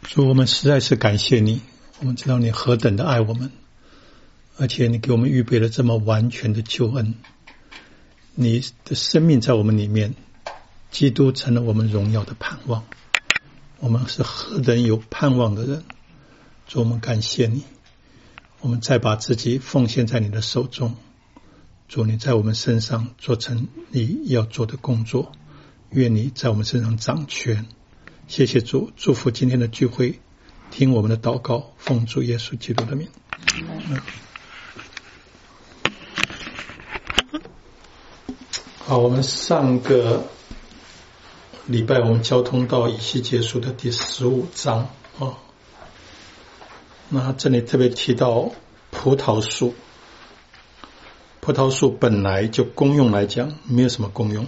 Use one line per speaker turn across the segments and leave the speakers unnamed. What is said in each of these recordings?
主，我们实在是感谢你，我们知道你何等的爱我们，而且你给我们预备了这么完全的救恩，你的生命在我们里面，基督成了我们荣耀的盼望，我们是何等有盼望的人。主，我们感谢你，我们再把自己奉献在你的手中。主，你在我们身上做成你要做的工作，愿你在我们身上掌权。谢谢主，祝福今天的聚会，听我们的祷告，奉主耶稣基督的名。好，我们上个礼拜我们交通到以西结书的第15章啊。那这里特别提到葡萄树，葡萄树本来就功用来讲没有什么功用，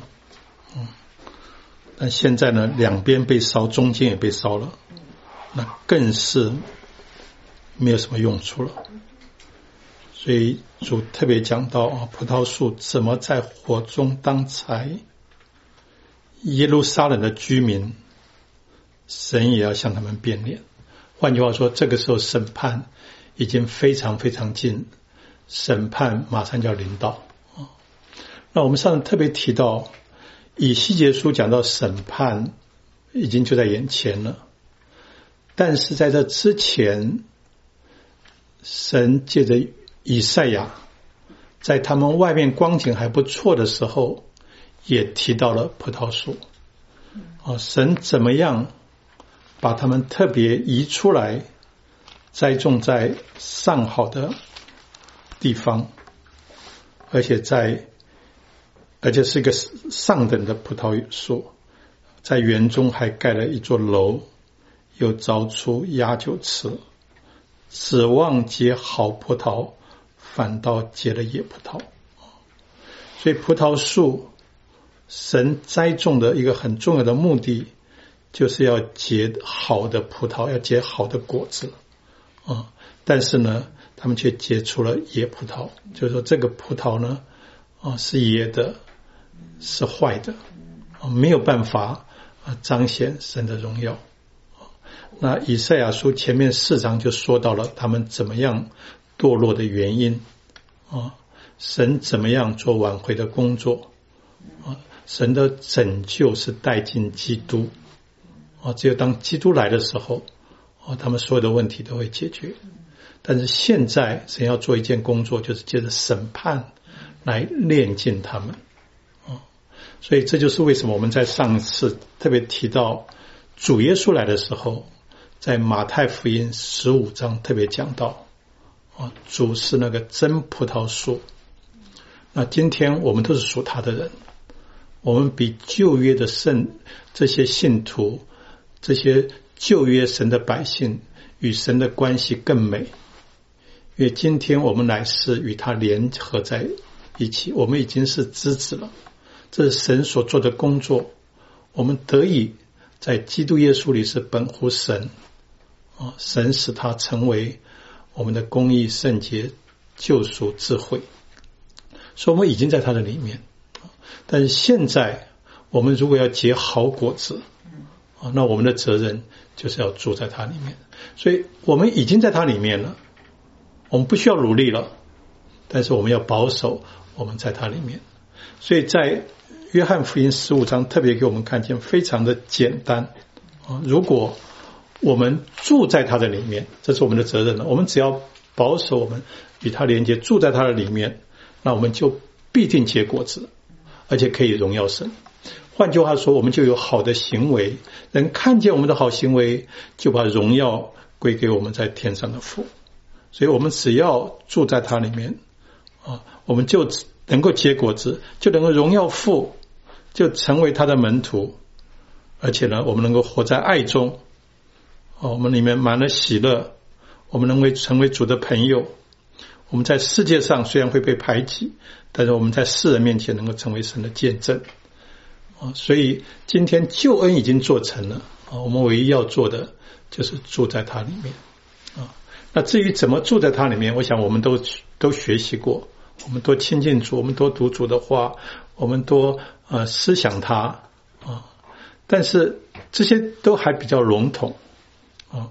但现在呢，两边被烧，中间也被烧了，那更是没有什么用处了。所以主特别讲到葡萄树怎么在火中当柴，耶路撒冷的居民，神也要向他们变脸。换句话说，这个时候审判已经非常非常近，审判马上就要临到。那我们上次特别提到以西结书讲到审判已经就在眼前了，但是在这之前，神借着以赛亚在他们外面光景还不错的时候也提到了葡萄树。神怎么样把他们特别移出来，栽种在上好的地方，而且是一个上等的葡萄树，在园中还盖了一座楼，又凿出压酒池，指望结好葡萄，反倒结了野葡萄。所以葡萄树神栽种的一个很重要的目的，就是要结好的葡萄，要结好的果子但是呢，他们却结出了野葡萄，就是说这个葡萄呢是野的，是坏的，没有办法彰显神的荣耀。那以赛亚书前面4章就说到了他们怎么样堕落的原因神怎么样做挽回的工作神的拯救是带进基督只有当基督来的时候他们所有的问题都会解决。但是现在神要做一件工作，就是借着审判来炼净他们所以这就是为什么我们在上一次特别提到主耶稣来的时候，在马太福音15章特别讲到主是那个真葡萄树。那今天我们都是属他的人，我们比旧约的这些信徒，这些旧约神的百姓与神的关系更美，因为今天我们乃是与他联合在一起，我们已经是枝子了，这是神所做的工作，我们得以在基督耶稣里是本乎神神使他成为我们的公义、圣洁、救赎、智慧，所以我们已经在他的里面。但是现在我们如果要结好果子那我们的责任就是要住在他里面。所以我们已经在他里面了，我们不需要努力了，但是我们要保守我们在他里面。所以在约翰福音15章特别给我们看见非常的简单如果我们住在他的里面，这是我们的责任了，我们只要保守我们与他连接，住在他的里面，那我们就必定结果子，而且可以荣耀神。换句话说，我们就有好的行为，人看见我们的好行为，就把荣耀归给我们在天上的父。所以我们只要住在他里面我们就能够结果子，就能够荣耀父，就成为他的门徒，而且呢，我们能够活在爱中我们里面满了喜乐，我们能够成为主的朋友。我们在世界上虽然会被排挤，但是我们在世人面前能够成为神的见证所以今天救恩已经做成了我们唯一要做的就是住在他里面那至于怎么住在他里面，我想我们都学习过，我们多亲近主，我们多读主的话，我们多思想他但是这些都还比较笼统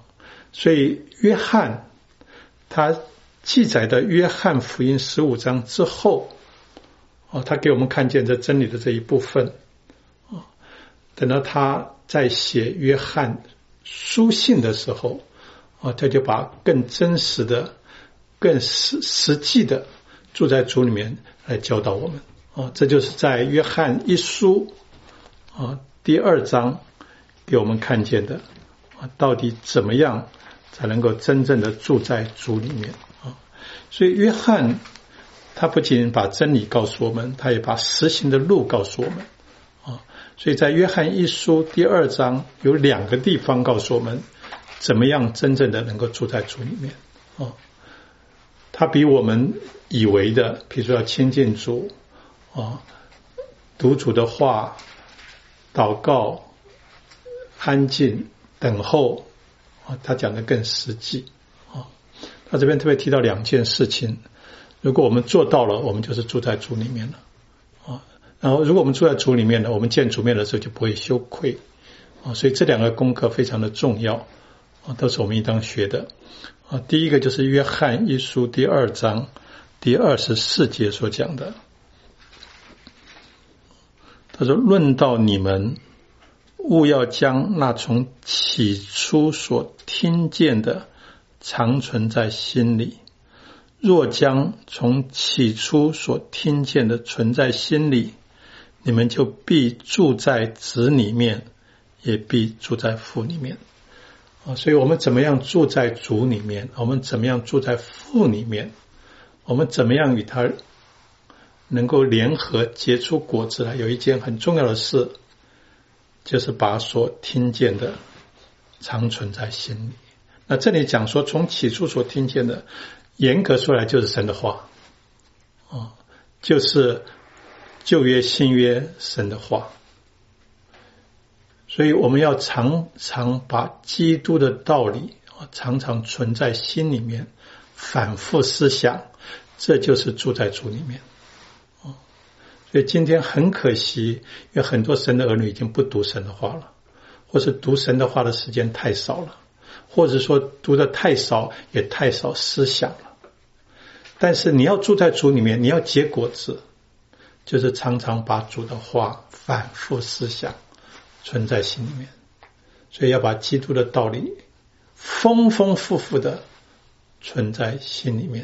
所以约翰他记载的约翰福音15章之后，他给我们看见这真理的这一部分。等到他在写约翰书信的时候，他就把更真实的、更实际的住在主里面来教导我们。这就是在约翰一书第2章给我们看见的，到底怎么样才能够真正的住在主里面。所以约翰他不仅把真理告诉我们，他也把实行的路告诉我们。所以在约翰一书第2章有2个地方告诉我们怎么样真正的能够住在主里面。他比我们以为的，比如说要亲近主，读主的话，祷告，安静，等候，他讲的更实际。他这边特别提到2件事情，如果我们做到了，我们就是住在主里面了。然后如果我们住在主里面呢，我们见主面的时候就不会羞愧。所以这2个功课非常的重要，都是我们应当学的。第一个就是约翰一书第2章第24节所讲的，他说：论到你们，务要将那从起初所听见的常存在心里，若将从起初所听见的存在心里，你们就必住在子里面，也必住在父里面。所以我们怎么样住在主里面，我们怎么样住在父里面，我们怎么样与他能够联合结出果子来，有一件很重要的事，就是把所听见的常存在心里。那这里讲说从起初所听见的，严格说来就是神的话，就是旧约新约神的话。所以我们要常常把基督的道理常常存在心里面，反复思想，这就是住在主里面。所以今天很可惜，因为很多神的儿女已经不读神的话了，或是读神的话的时间太少了，或者说读的太少，也太少思想了。但是你要住在主里面，你要结果子，就是常常把主的话反复思想，存在心里面。所以要把基督的道理丰丰富富的存在心里面。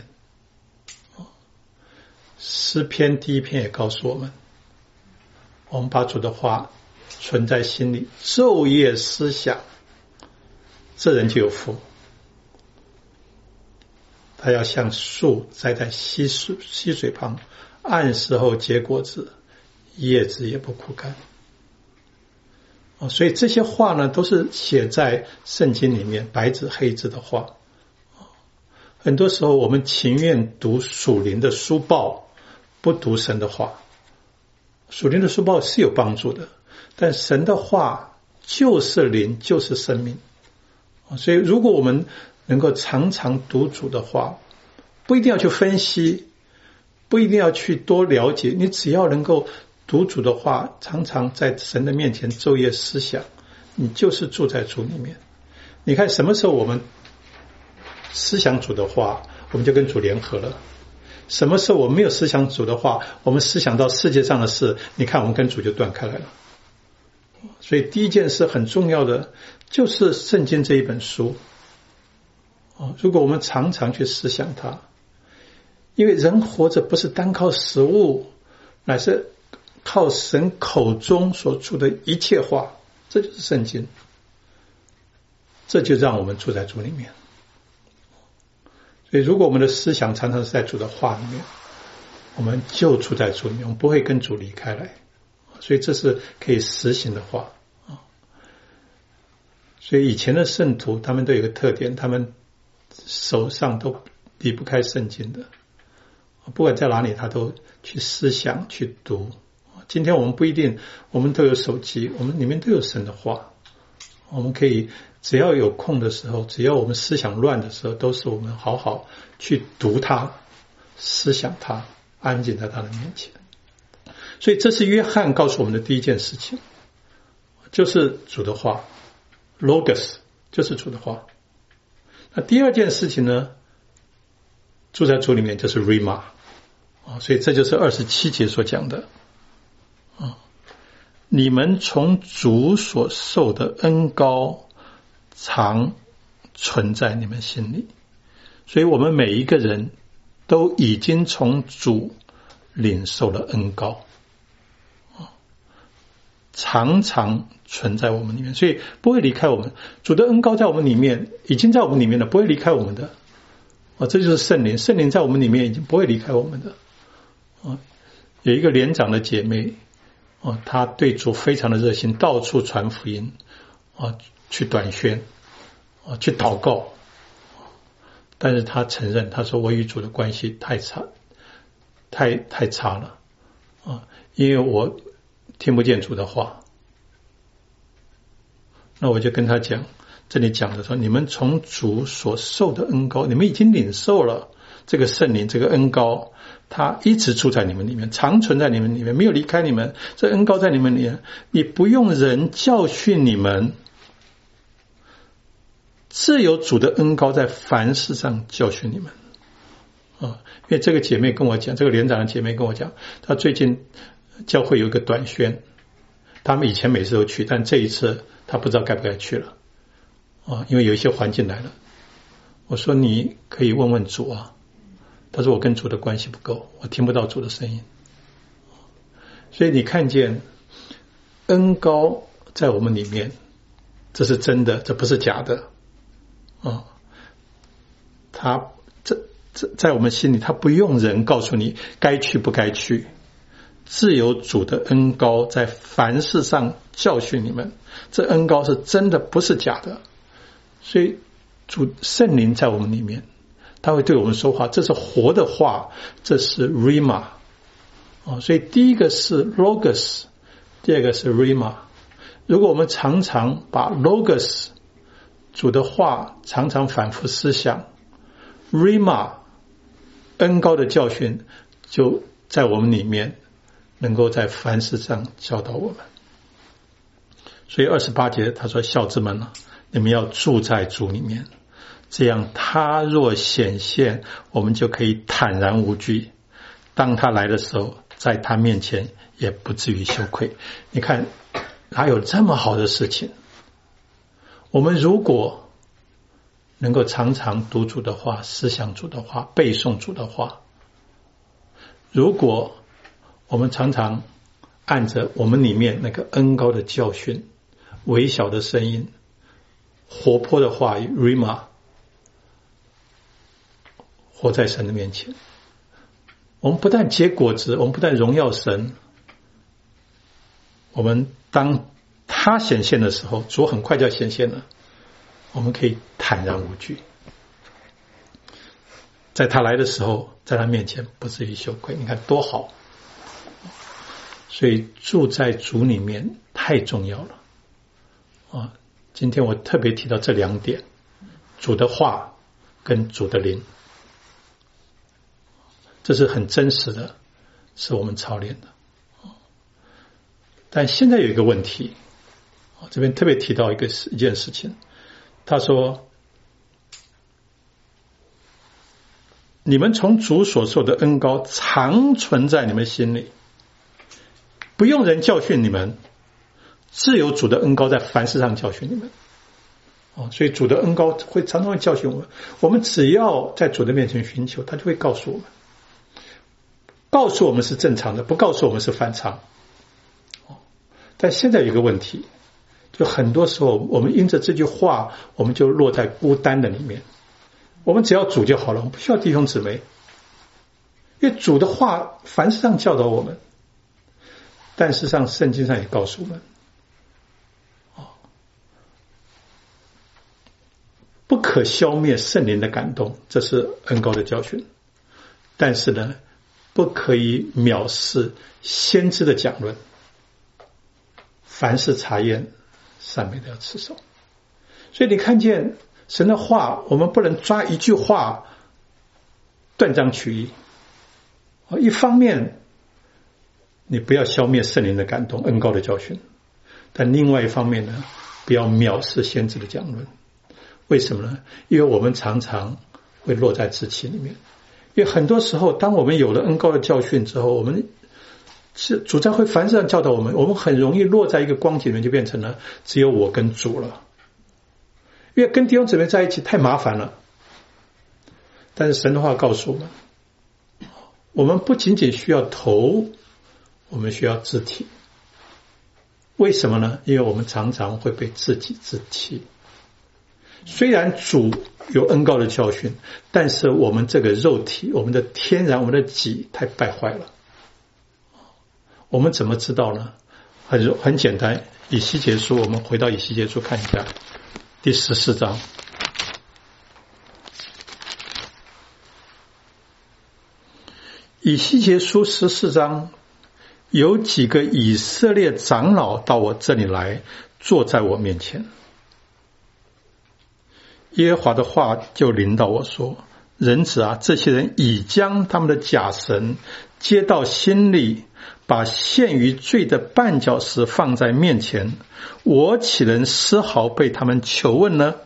诗篇第1篇也告诉我们，我们把主的话存在心里，昼夜思想，这人就有福。他要像树栽在溪水旁，按时候结果子，叶子也不枯干。所以这些话呢，都是写在圣经里面，白纸黑字的话。很多时候我们情愿读属灵的书报，不读神的话。属灵的书报是有帮助的，但神的话就是灵，就是生命。所以如果我们能够常常读主的话，不一定要去分析，不一定要去多了解，你只要能够读主的话，常常在神的面前昼夜思想，你就是住在主里面。你看什么时候我们思想主的话，我们就跟主联合了。什么时候我们没有思想主的话，我们思想到世界上的事，你看我们跟主就断开来了。所以第一件事很重要的就是圣经这一本书。如果我们常常去思想它，因为人活着不是单靠食物，乃是靠神口中所出的一切话，这就是圣经。这就让我们住在主里面。所以如果我们的思想常常是在主的话里面，我们就住在主里面，我们不会跟主离开来。所以这是可以实行的话。所以以前的圣徒他们都有一个特点，他们手上都离不开圣经的，不管在哪里他都去思想去读。今天我们不一定，我们都有手机，我们里面都有神的话，我们可以只要有空的时候，只要我们思想乱的时候，都是我们好好去读它，思想它，安静在他的面前。所以这是约翰告诉我们的第一件事情，就是主的话， Logos 就是主的话。 那第二件事情呢，住在主里面就是 Rhema 所以这就是27节所讲的你们从主所受的恩膏常存在你们心里。所以我们每一个人都已经从主领受了恩膏常常存在我们里面，所以不会离开我们。主的恩膏在我们里面，已经在我们里面了，不会离开我们的这就是圣灵，圣灵在我们里面已经不会离开我们的有一个连长的姐妹她对主非常的热心，到处传福音去短宣去祷告，但是她承认，她说我与主的关系太差了因为我听不见主的话。那我就跟他讲，这里讲的说，你们从主所受的恩膏，你们已经领受了这个圣灵，这个恩膏它一直住在你们里面，常存在你们里面，没有离开你们。这恩膏在你们里面，你不用人教训你们，自有主的恩膏在凡事上教训你们因为这个姐妹跟我讲，这个连长的姐妹跟我讲，她最近教会有一个短宣，他们以前每次都去，但这一次她不知道该不该去了因为有一些环境来了。我说你可以问问主他说我跟主的关系不够，我听不到主的声音。所以你看见恩膏在我们里面，这是真的，这不是假的他在我们心里，他不用人告诉你该去不该去，自有主的恩膏在凡事上教训你们。这恩膏是真的，不是假的。所以主圣灵在我们里面，他会对我们说话，这是活的话，这是 Rhema 所以第一个是 Logos， 第二个是 Rhema。 如果我们常常把 Logos 主的话常常反复思想， Rhema 恩膏的教训就在我们里面，能够在凡事上教导我们。所以28节他说，小子们你们要住在主里面，这样他若显现，我们就可以坦然无惧，当他来的时候，在他面前也不至于羞愧。你看哪有这么好的事情？我们如果能够常常读主的话，思想主的话，背诵主的话，如果我们常常按着我们里面那个恩膏的教训，微小的声音，活泼的话语 Rhema， 活在神的面前，我们不但结果子，我们不但荣耀神，我们当他显现的时候，主很快就要显现了，我们可以坦然无惧，在他来的时候，在他面前不至于羞愧。你看多好！所以住在主里面太重要了今天我特别提到这2点，主的话跟主的灵，这是很真实的，是我们操练的但现在有一个问题这边特别提到一件事情，他说，你们从主所受的恩膏常存在你们心里，不用人教训你们，自有主的恩膏在凡事上教训你们所以主的恩膏会常常会教训我们，我们只要在主的面前寻求，他就会告诉我们，告诉我们是正常的，不告诉我们是反常但现在有一个问题，就很多时候我们因着这句话，我们就落在孤单的里面，我们只要主就好了，我们不需要弟兄姊妹，因为主的话凡事上教导我们，但事实上圣经上也告诉我们不可消灭圣灵的感动，这是恩膏的教训，但是呢，不可以藐视先知的讲论，凡事查验，善美的要持守。所以你看见神的话，我们不能抓一句话断章取义一方面你不要消灭圣灵的感动，恩膏的教训，但另外一方面呢，不要藐视先知的讲论。 为什么呢？因为我们常常会落在自欺里面。因为很多时候，当我们有了恩膏的教训之后，我们主在会凡事上教导我们，我们很容易落在一个光景里面，就变成了只有我跟主了。因为跟弟兄姊妹在一起太麻烦了。但是神的话告诉我们，我们不仅仅需要头，我们需要肢体。为什么呢？因为我们常常会被自己自欺。虽然主有恩膏的教训，但是我们这个肉体，我们的天然，我们的己太败坏了。我们怎么知道呢？很简单，以西结书，我们回到以西结书看一下第14章。以西结书14章有几个以色列长老到我这里来，坐在我面前。耶和华的话就临到我说：人子啊，这些人已将他们的假神接到心里，把陷于罪的绊脚石放在面前，我岂能丝毫被他们求问呢？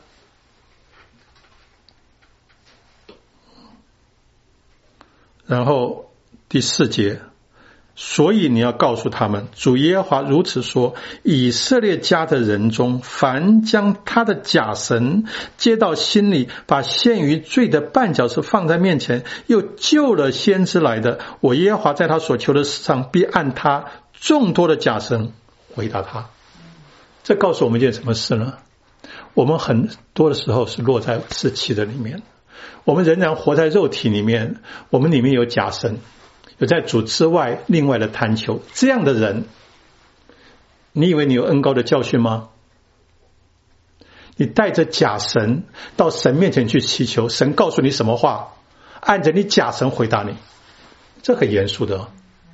然后第4节，所以你要告诉他们，主耶和华如此说：以色列家的人中，凡将他的假神接到心里，把陷于罪的绊脚石放在面前，又救了先知来的，我耶和华在他所求的事上必按他众多的假神回答他。这告诉我们一件什么事呢？我们很多的时候是落在自欺的里面，我们仍然活在肉体里面，我们里面有假神，有在主之外另外的贪求。这样的人，你以为你有恩膏的教训吗？你带着假神到神面前去祈求，神告诉你什么话，按着你假神回答你，这很严肃的。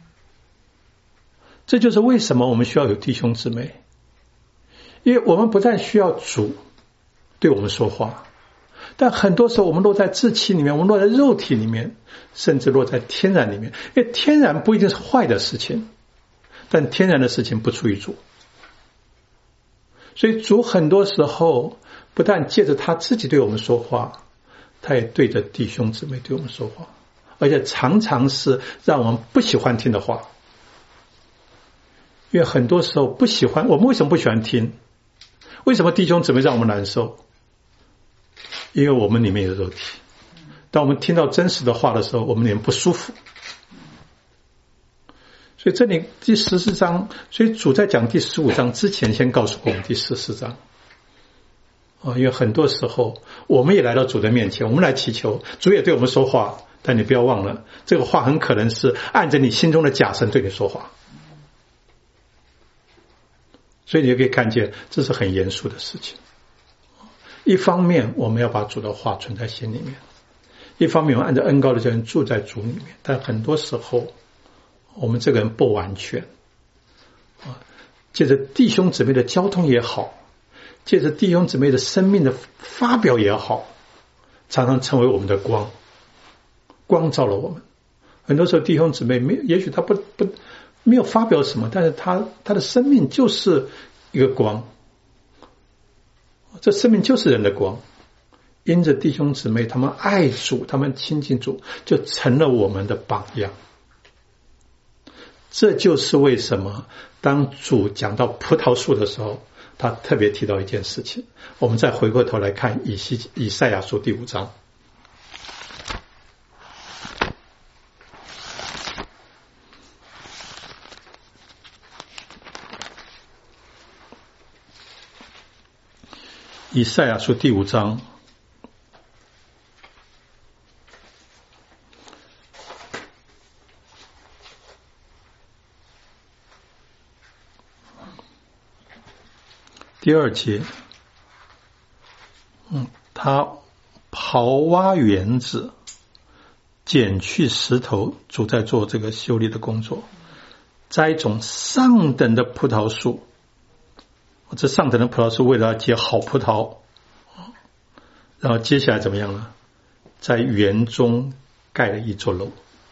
这就是为什么我们需要有弟兄姊妹，因为我们不但需要主对我们说话，但很多时候我们落在自欺里面，我们落在肉体里面，甚至落在天然里面。因为天然不一定是坏的事情，但天然的事情不出于主。所以主很多时候不但借着他自己对我们说话，他也对着弟兄姊妹对我们说话，而且常常是让我们不喜欢听的话。因为很多时候不喜欢，我们为什么不喜欢听？为什么弟兄姊妹让我们难受？因为我们里面有肉体，当我们听到真实的话的时候，我们里面不舒服。所以这里第14章，所以主在讲第15章之前先告诉我们第14章。因为很多时候我们也来到主的面前，我们来祈求，主也对我们说话，但你不要忘了，这个话很可能是按着你心中的假神对你说话。所以你就可以看见，这是很严肃的事情。一方面我们要把主的话存在心里面，一方面我们按照恩膏的教训住在主里面，但很多时候我们这个人不完全。借着弟兄姊妹的交通也好，借着弟兄姊妹的生命的发表也好，常常成为我们的光，光照了我们。很多时候弟兄姊妹也许他没有发表什么，但是他的生命就是一个光，这生命就是人的光。因着弟兄姊妹他们爱主，他们亲近主，就成了我们的榜样。这就是为什么当主讲到葡萄树的时候，他特别提到一件事情。我们再回过头来看以赛亚书第5章。以赛亚书第5章第2节，他刨挖园子，剪去石头，主在做这个修理的工作，栽种上等的葡萄树。这上等的葡萄树为了要结好葡萄，然后接下来怎么样呢？在园中盖了一座楼，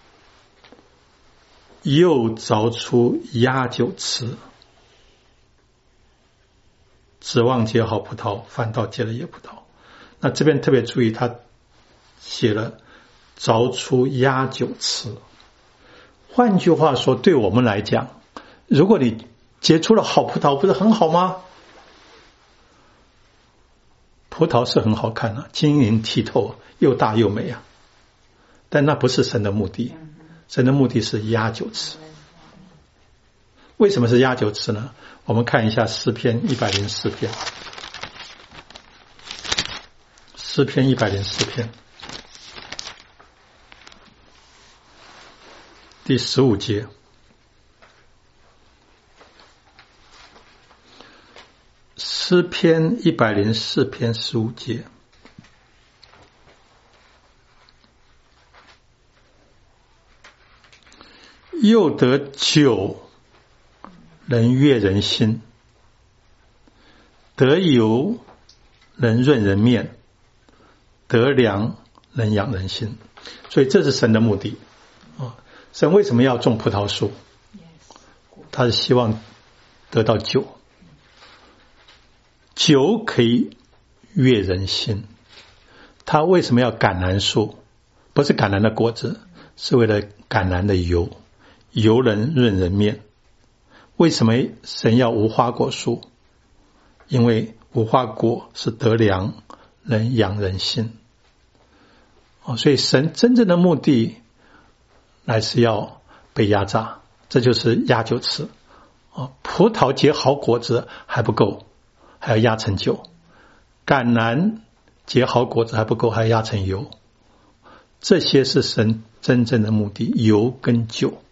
又凿出压酒池，指望结好葡萄，反倒结了野葡萄。 那这边特别注意，他写了凿出压酒池。换句话说，对我们来讲，如果你结出了好葡萄，不是很好吗？葡萄是很好看的，晶莹剔透，又大又美啊。但那不是神的目的，神的目的是压酒池。为什么是压酒池呢？我们看一下诗篇104篇。诗篇104篇第15节，诗篇104篇15节，又得酒能悦人心，得油能润人面，得粮能养人心。所以这是神的目的啊！神为什么要种葡萄树？他是希望得到酒，酒可以悦人心。他为什么要橄榄树？不是橄榄的果子，是为了橄榄的油，油能润人面。为什么神要无花果树？因为无花果是得粮，能养人心。所以神真正的目的乃是要被压榨，这就是压酒池。葡萄结好果子还不够，还要压成酒；橄榄结好果子还不够，还要压成油。这些是神真正的目的，油跟酒。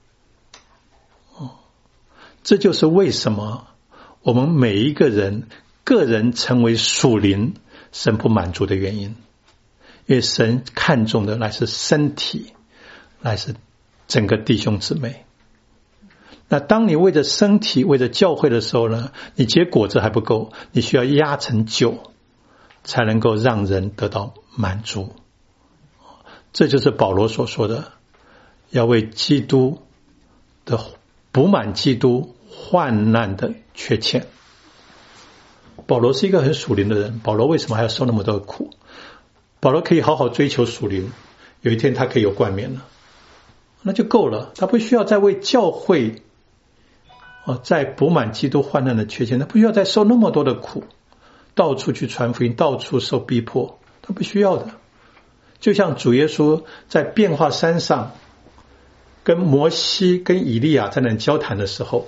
这就是为什么我们每一个人个人成为属灵神不满足的原因。因为神看重的乃是身体，乃是整个弟兄姊妹。那当你为着身体为着教会的时候呢，你结果子还不够，你需要压成酒才能够让人得到满足。这就是保罗所说的，要为基督的补满基督患难的缺欠。保罗是一个很属灵的人，保罗为什么还要受那么多的苦？保罗可以好好追求属灵，有一天他可以有冠冕了，那就够了。他不需要再为教会再补满基督患难的缺陷，他不需要再受那么多的苦，到处去传福音，到处受逼迫，他不需要的。就像主耶稣在变化山上跟摩西跟以利亚在那交谈的时候，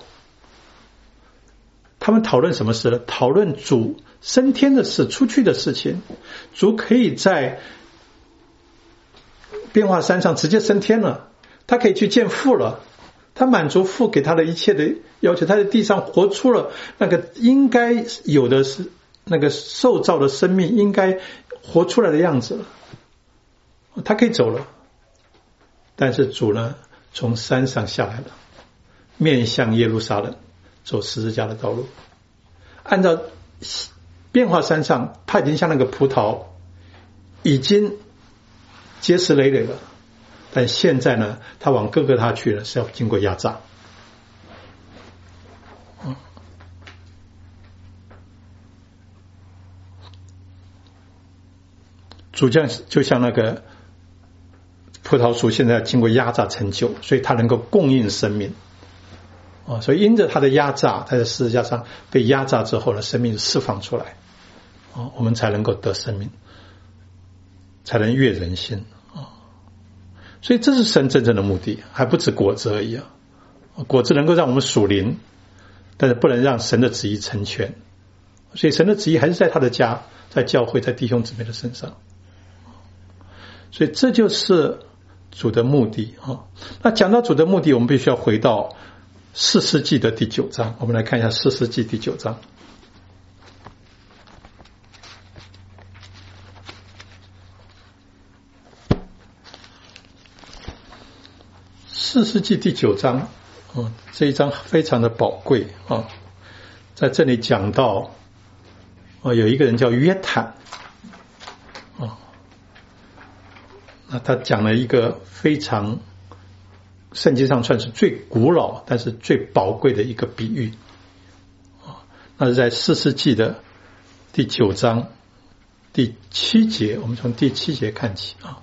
他们讨论什么事呢？讨论主升天的事，出去的事情。主可以在变化山上直接升天了，他可以去见父了，他满足父给他的一切的要求，他在地上活出了那个应该有的是那个受造的生命应该活出来的样子了，他可以走了。但是主呢，从山上下来了，面向耶路撒冷，走十字架的道路。按照变化山上，他已经像那个葡萄已经结实累累了，但现在呢，他往哥哥他去了，是要经过压榨。主将就像那个葡萄树，现在经过压榨成酒，所以它能够供应生命。所以因着他的压榨，他在十字架上被压榨之后呢，生命释放出来，我们才能够得生命，才能悦人心。所以这是神真正的目的，还不止果子而已啊！果子能够让我们属灵，但是不能让神的旨意成全。所以神的旨意还是在他的家，在教会，在弟兄姊妹的身上。所以这就是主的目的啊！那讲到主的目的，我们必须要回到士师记的第9章，我们来看一下士师记第9章。士师记第9章，这一章非常的宝贵啊！在这里讲到，有一个人叫约坦，那他讲了一个非常圣经上算是最古老但是最宝贵的一个比喻，那是在士师记的第9章第7节，我们从第7节看起啊。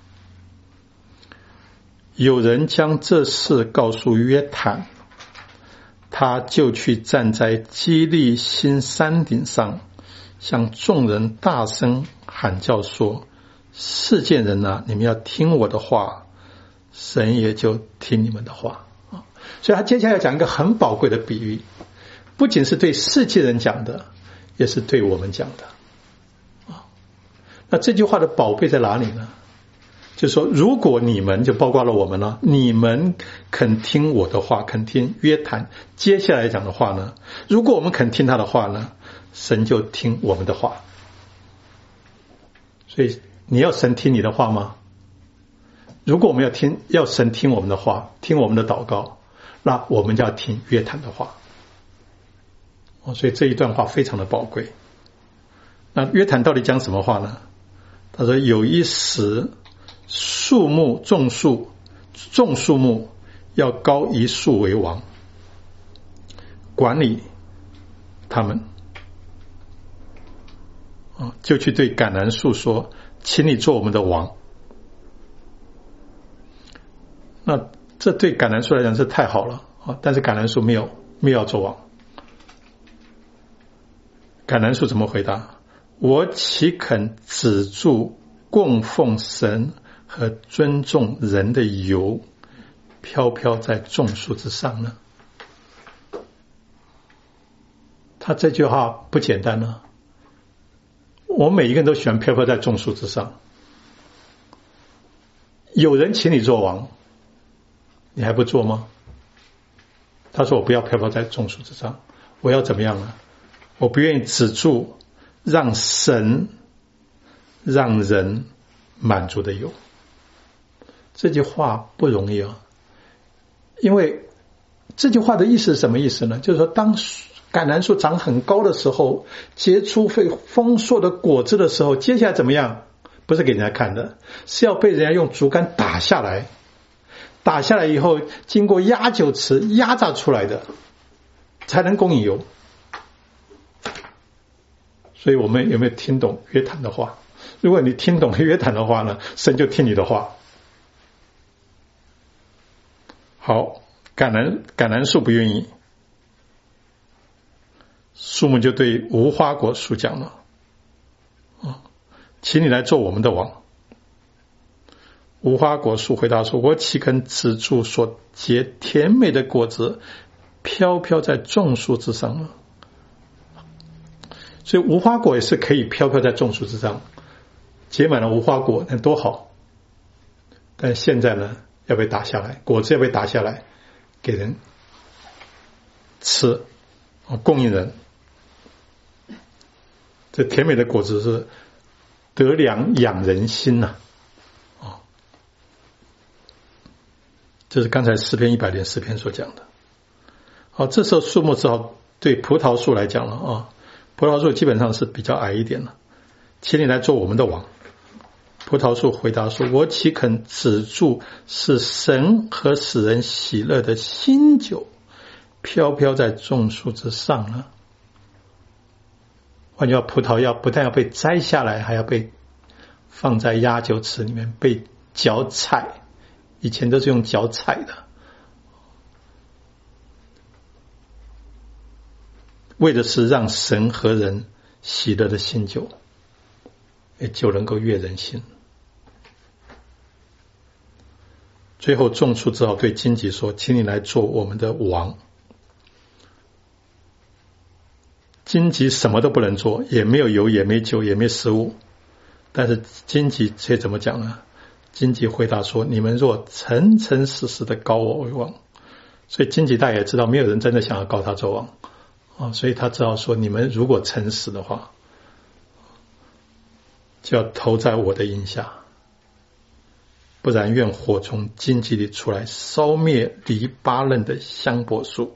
有人将这事告诉约坦，他就去站在基利心山顶上，向众人大声喊叫说：世界人啊，你们要听我的话，神也就听你们的话。所以他接下来要讲一个很宝贵的比喻，不仅是对世界人讲的，也是对我们讲的。那这句话的宝贝在哪里呢？就是说，如果你们，就包括了我们了，你们肯听我的话，肯听约坦接下来讲的话呢，如果我们肯听他的话呢，神就听我们的话。所以你要神听你的话吗？如果我们要神听我们的话，听我们的祷告，那我们就要听约坦的话。所以这一段话非常的宝贵。那约坦到底讲什么话呢？他说有一时种树木要高1树为王，管理他们，就去对橄榄树说，请你做我们的王。那这对橄榄树来讲是太好了，但是橄榄树没有要做王。橄榄树怎么回答？我岂肯止住供奉神和尊重人的油飘飘在众树之上呢？他这句话不简单呢。我们每一个人都喜欢飘飘在众树之上。有人请你做王，你还不做吗？他说我不要飘飘在众树之上，我要怎么样呢？我不愿意止住让神让人满足的油。这句话不容易啊，因为这句话的意思是什么意思呢？就是说当橄榄树长很高的时候，结出丰硕的果子的时候，接下来怎么样？不是给人家看的，是要被人家用竹竿打下来，打下来以后经过压酒池压榨出来的，才能供应油。所以我们有没有听懂约坦的话？如果你听懂了约坦的话呢，神就听你的话。好，橄榄树不愿意，树木就对无花果树讲了，请你来做我们的王。无花果树回答说，我岂肯止住所结甜美的果子飘飘在众树之上呢？所以无花果也是可以飘飘在众树之上，结满了无花果，那多好。但现在呢，要被打下来，果子要被打下来给人吃，供应人。这甜美的果子是得粮养人心呐，这是刚才诗篇104篇所讲的。好，这时候树木只好对葡萄树来讲了啊。葡萄树基本上是比较矮一点了，请你来做我们的王。葡萄树回答说，我岂肯止住使神和使人喜乐的新酒飘飘在众树之上呢？换句话，葡萄不但要被摘下来，还要被放在压酒池里面被脚踩，以前都是用脚踩的，为的是让神和人喜乐的新酒，酒能够悦人心。最后众树只好对荆棘说，请你来做我们的王。荆棘什么都不能做，也没有油，也没酒，也没食物，但是荆棘却怎么讲呢？荆棘回答说，你们若诚诚实实的膏我为王。所以荆棘大也知道没有人真的想要膏他做王，所以他知道说，你们如果诚实的话，就要投在我的荫下，不然愿火从荆棘里出来，烧灭黎巴嫩的香柏树。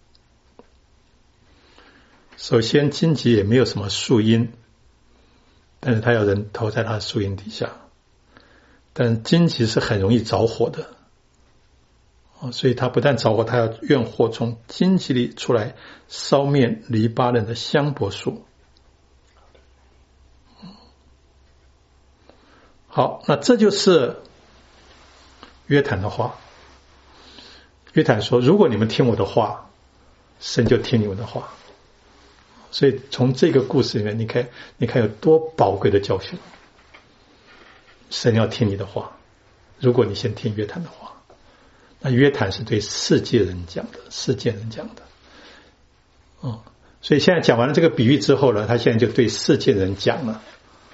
首先荆棘也没有什么树荫，但是他要人投在他的树荫底下，但荆棘是很容易着火的，所以他不但着火，他要愿火从荆棘里出来，烧灭黎巴嫩的香柏树。 好，那这就是约坦的话。约坦说，如果你们听我的话，神就听你们的话。所以从这个故事里面，你看有多宝贵的教训。神要听你的话，如果你先听约坦的话。那约坦是对世界人讲的，世界人讲的。所以现在讲完了这个比喻之后呢，他现在就对世界人讲了。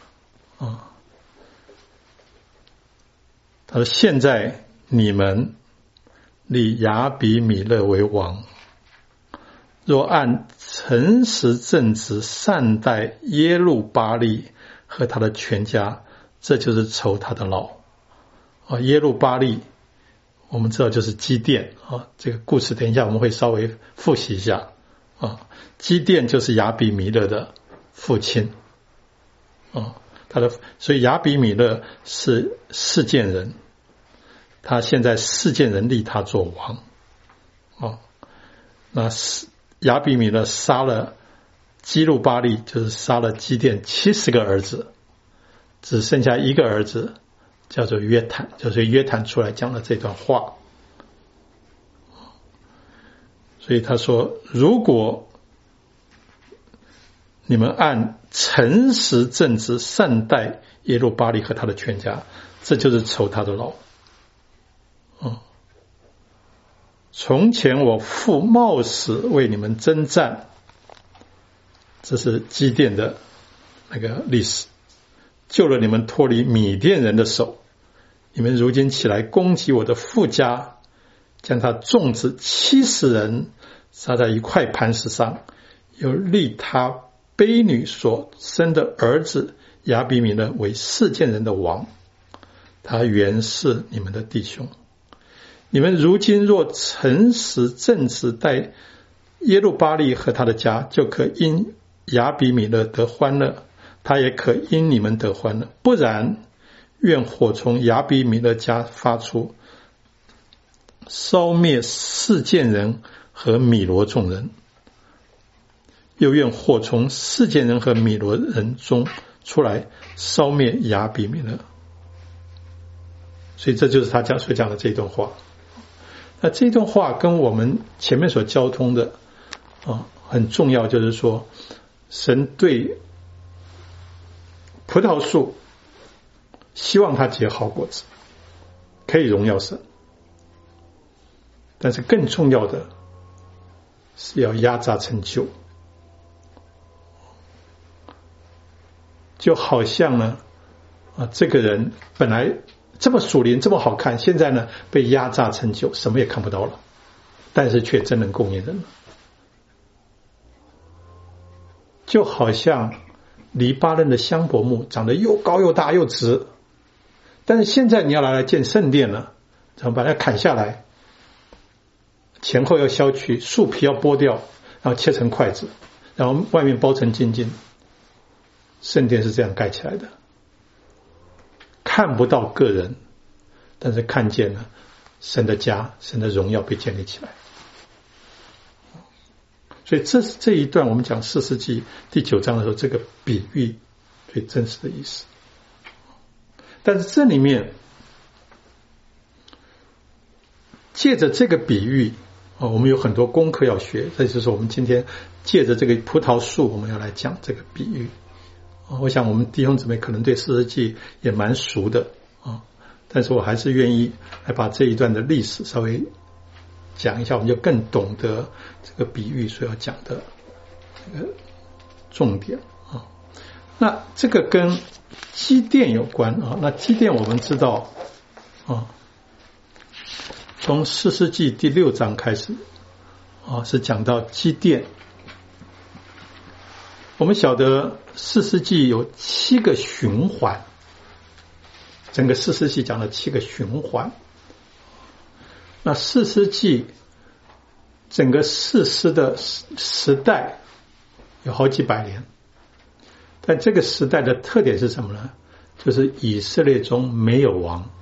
他说，现在你们立亚比米勒为王，若按诚实正直善待耶路巴力和他的全家，这就是酬他的劳。耶路巴力我们知道就是基甸这个故事等一下我们会稍微复习一下基甸就是亚比米勒的父亲所以亚比米勒是示剑人，他现在示剑人立他做王那亚比米勒杀了基路巴力，就是杀了基甸70个儿子，只剩下一个儿子叫做约坦，就是约坦出来讲了这段话。所以他说，如果你们按诚实正直善待耶路巴力和他的全家，这就是酬他的劳。从前我父冒死为你们征战，这是基甸的那个历史，救了你们脱离米甸人的手。你们如今起来攻击我的父家，将他众子70人杀在一块磐石上，又立他婢女所生的儿子亚比米勒为示剑人的王，他原是你们的弟兄。你们如今若诚实正直待耶路巴力和他的家，就可因亚比米勒得欢乐，他也可因你们得欢乐。不然，愿火从亚比米勒家发出，烧灭示剑人和米罗众人，又愿火从示剑人和米罗人中出来，烧灭亚比米勒。所以这就是他所讲的这段话。那这段话跟我们前面所交通的很重要，就是说神对葡萄树希望它结好果子，可以荣耀神，但是更重要的是要压榨成就。就好像呢这个人本来这么属灵这么好看，现在呢被压榨成就，什么也看不到了，但是却真能供应人了。就好像黎巴嫩的香柏木长得又高又大又直，但是现在你要拿来建圣殿了，怎么把它砍下来，前后要削去，树皮要剥掉，然后切成筷子，然后外面包成金金。圣殿是这样盖起来的，看不到个人，但是看见了神的家，神的荣耀被建立起来。所以这一段我们讲4世纪第9章的时候，这个比喻最真实的意思。但是这里面借着这个比喻我们有很多功课要学，这就是我们今天借着这个葡萄树我们要来讲这个比喻。我想我们弟兄姊妹可能对4世纪也蛮熟的但是我还是愿意来把这一段的历史稍微讲一下，我们就更懂得这个比喻所要讲的这个重点那这个跟基甸有关那基甸我们知道从4世纪第6章开始是讲到基甸。我们晓得4世纪有7个循环，整个4世纪讲了7个循环。那4世纪整个士师的时代有好几百年，但这个时代的特点是什么呢？就是以色列中没有王，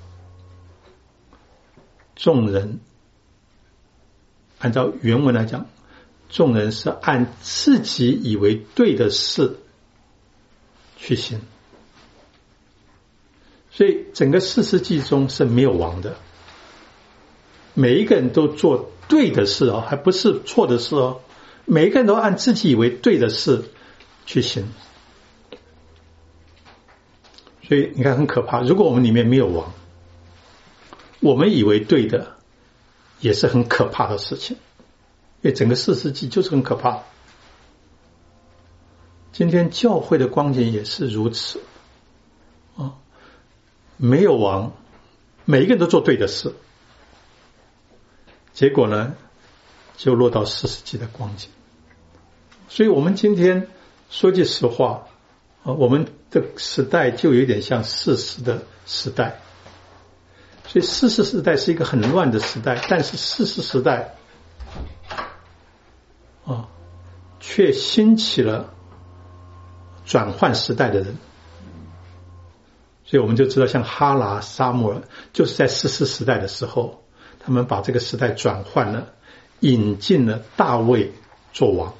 众人按照原文来讲，众人是按自己以为对的事去行。 所以整个士师记中是没有王的，每一个人都做对的事还不是错的事每一个人都按自己以为对的事去行。所以你看很可怕，如果我们里面没有王，我们以为对的也是很可怕的事情，因为整个士师记就是很可怕。今天教会的光景也是如此没有王，每一个人都做对的事，结果呢就落到士师记的光景。所以我们今天说句实话我们的时代就有点像士师的时代。所以士师时代是一个很乱的时代，但是士师时代却兴起了转换时代的人。所以我们就知道像哈拿、撒母耳就是在士师时代的时候，他们把这个时代转换了，引进了大卫做王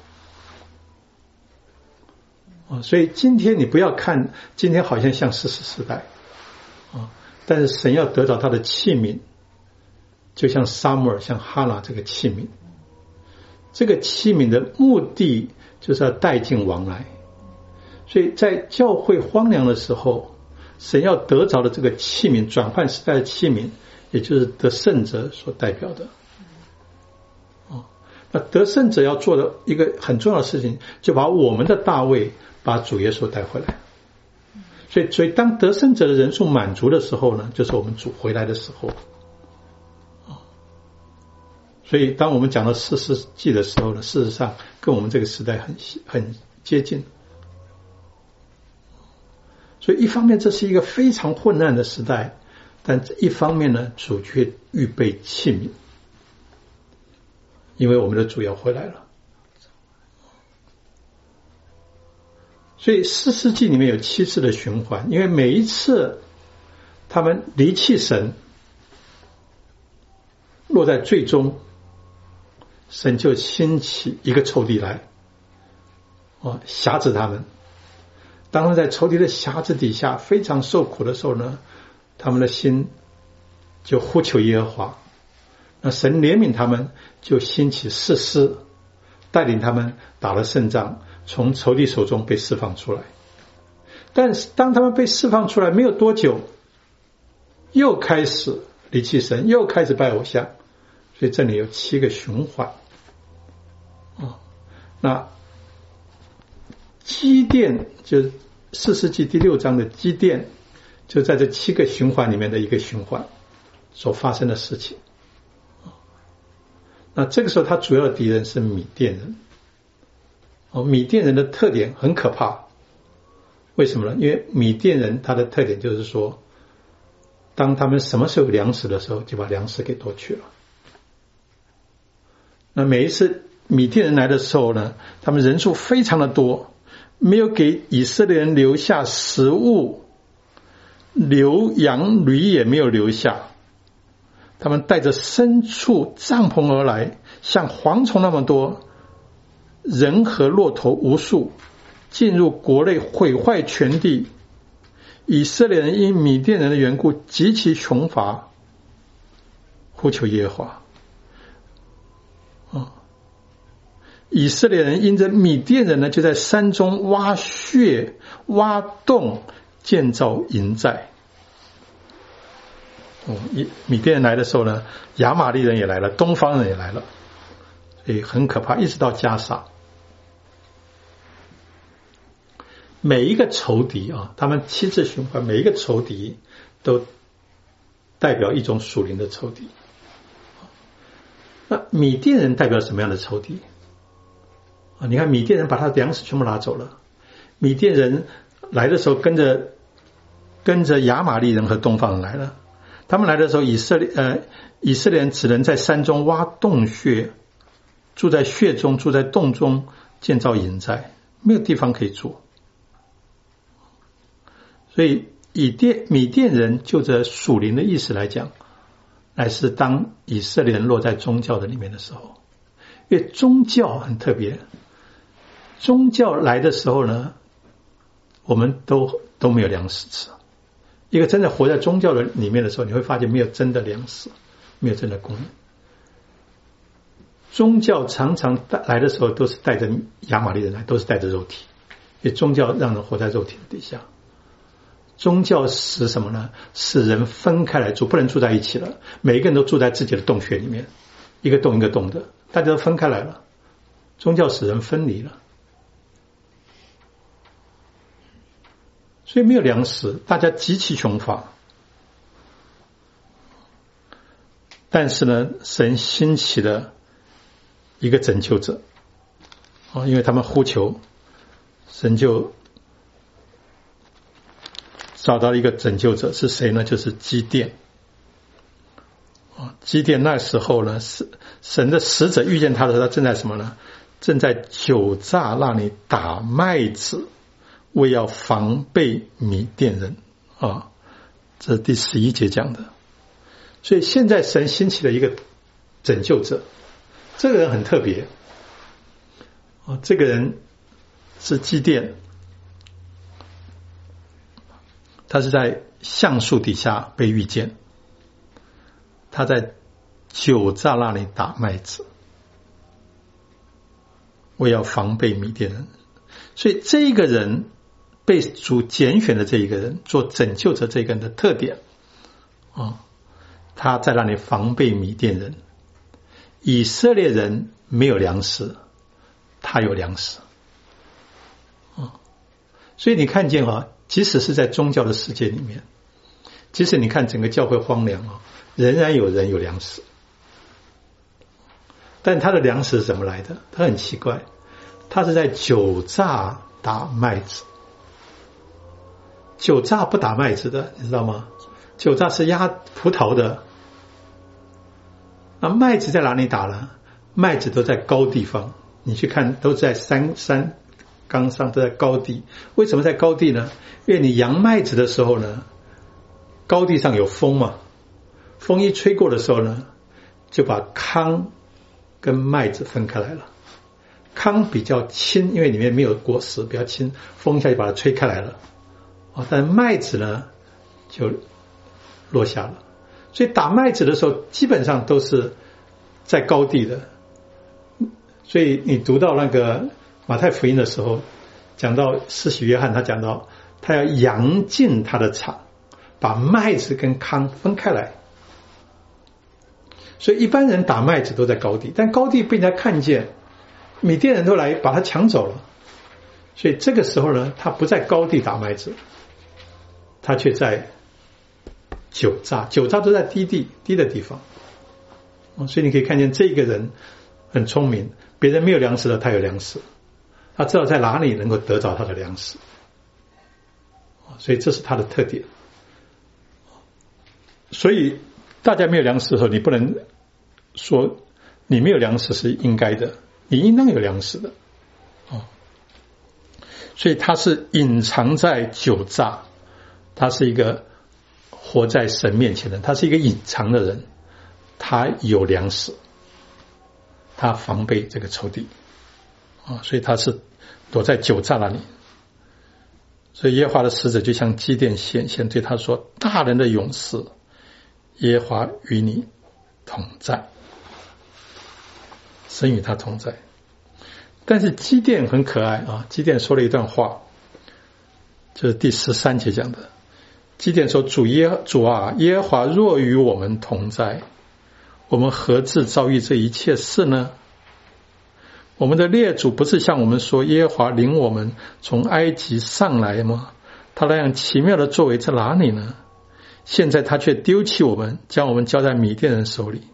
所以今天你不要看今天好像像士师时代但是神要得到他的器皿，就像撒母耳像哈拿这个器皿，这个器皿的目的就是要带进王来。所以在教会荒凉的时候，神要得着的这个器皿，转换时代的器皿，也就是得胜者所代表的那得胜者要做的一个很重要的事情，就把我们的大卫把主耶稣带回来。所以当得胜者的人数满足的时候呢，就是我们主回来的时候所以当我们讲到士师记的时候呢，事实上跟我们这个时代很接近。所以一方面这是一个非常混乱的时代，但一方面呢，主却预备器皿，因为我们的主要回来了。所以士师记里面有7次的循环，因为每一次他们离弃神，落在最终，神就兴起一个仇敌来辖制他们。当他们在仇敌的辖制底下非常受苦的时候呢，他们的心就呼求耶和华，那神怜悯他们，就兴起士师带领他们打了胜仗，从仇敌手中被释放出来。但是当他们被释放出来没有多久，又开始离弃神，又开始拜偶像。所以这里有7个循环那基甸就是士师记第6章的基甸，就在这7个循环里面的一个循环所发生的事情那这个时候他主要的敌人是米甸人米甸人的特点很可怕。为什么呢？因为米甸人他的特点就是说，当他们什么时候有粮食的时候，就把粮食给夺去了。那每一次米甸人来的时候呢，他们人数非常的多，没有给以色列人留下食物，牛羊驴也没有留下。他们带着牲畜帐篷而来，像蝗虫那么多，人和骆驼无数，进入国内毁坏全地。以色列人因米甸人的缘故极其穷乏，呼求耶和华以色列人因着米甸人呢，就在山中挖穴挖洞，建造营寨米甸人来的时候呢，亚玛力人也来了，东方人也来了，所以很可怕，一直到加沙。每一个仇敌他们7次循环，每一个仇敌都代表一种属灵的仇敌。那米甸人代表什么样的仇敌你看米甸人把他的粮食全部拿走了，米甸人来的时候跟着亚玛力人和东方人来了。他们来的时候，以色列人只能在山中挖洞穴，住在穴中，住在洞中，建造营寨，没有地方可以住。所以米甸人就着属灵的意思来讲，乃是当以色列人落在宗教的里面的时候。因为宗教很特别，宗教来的时候呢，我们都没有粮食吃， 一个真的活在宗教的里面的时候，你会发现没有真的粮食，没有真的供应。宗教常常来的时候都是带着亚玛力人来，都是带着肉体，因为宗教让人活在肉体的底下。宗教使什么呢？使人分开来住，不能住在一起了，每一个人都住在自己的洞穴里面，一个洞一个洞的，大家都分开来了。宗教使人分离了，所以没有粮食，大家极其穷乏。但是呢，神兴起了一个拯救者，因为他们呼求，神就找到了一个拯救者，是谁呢？就是基甸。基甸那时候呢，神的使者遇见他的时候，他正在什么呢？正在酒榨那里打麦子，为要防备米甸人啊。这是第11节讲的。所以现在神兴起了一个拯救者，这个人很特别这个人是基甸，他是在橡树底下被遇见，他在酒榨那里打麦子，为要防备米甸人。所以这一个人被主拣选的这一个人做拯救者，这个人的特点他在那里防备米甸人。以色列人没有粮食，他有粮食所以你看见即使是在宗教的世界里面，即使你看整个教会荒凉仍然有人有粮食。但他的粮食是怎么来的？他很奇怪，他是在酒榨打麦子。酒榨不打麦子的，你知道吗？酒榨是压葡萄的。那麦子在哪里打呢？麦子都在高地方，你去看都在山冈上，都在高地。为什么在高地呢？因为你扬麦子的时候呢，高地上有风嘛，风一吹过的时候呢，就把糠跟麦子分开来了。糠比较轻，因为里面没有果实，比较轻，风一下就把它吹开来了但麦子呢就落下了。所以打麦子的时候基本上都是在高地的。所以你读到那个马太福音的时候，讲到施洗约翰，他讲到他要扬进他的场，把麦子跟糠分开来。所以一般人打麦子都在高地，但高地被人家看见，米甸人都来把他抢走了。所以这个时候呢，他不在高地打麦子，他却在酒榨。酒榨都在低的地方所以你可以看见这个人很聪明，别人没有粮食的，他有粮食，他知道在哪里能够得着他的粮食所以这是他的特点。所以大家没有粮食的时候，你不能说你没有粮食是应该的，你应当有粮食的所以他是隐藏在酒榨，他是一个活在神面前的，他是一个隐藏的人，他有粮食，他防备这个仇敌所以他是躲在酒榨那里。所以耶和华的使者就向基甸显现，对他说：大人的勇士，耶和华与你同在。神与他同在。但是基甸很可爱基甸说了一段话，就是第13节讲的。基甸说：主啊，耶和华若与我们同在，我们何至遭遇这一切事呢？我们的列祖不是向我们说，耶和华领我们从埃及上来吗？他那样奇妙的作为在哪里呢？现在他却丢弃我们，将我们交在米甸人手里。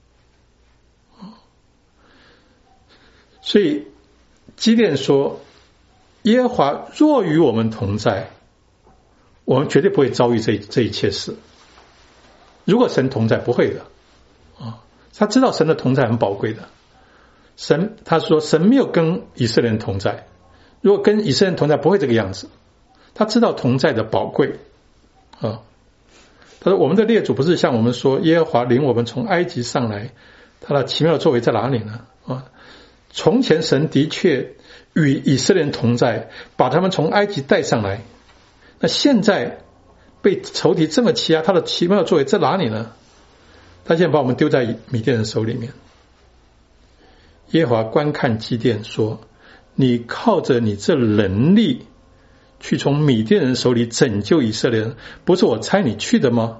所以基甸说，耶和华若与我们同在，我们绝对不会遭遇这一切事。如果神同在，不会的他知道神的同在很宝贵的。他说神没有跟以色列人同在，如果跟以色列人同在，不会这个样子。他知道同在的宝贵他说我们的列祖不是向我们说，耶和华领我们从埃及上来，他的奇妙的作为在哪里呢？从前神的确与以色列人同在，把他们从埃及带上来。那现在被仇敌这么欺压，他的奇妙作为在哪里呢？他现在把我们丢在米甸人手里面。耶和华观看基甸说，你靠着你这能力去从米甸人手里拯救以色列人，不是我差你去的吗？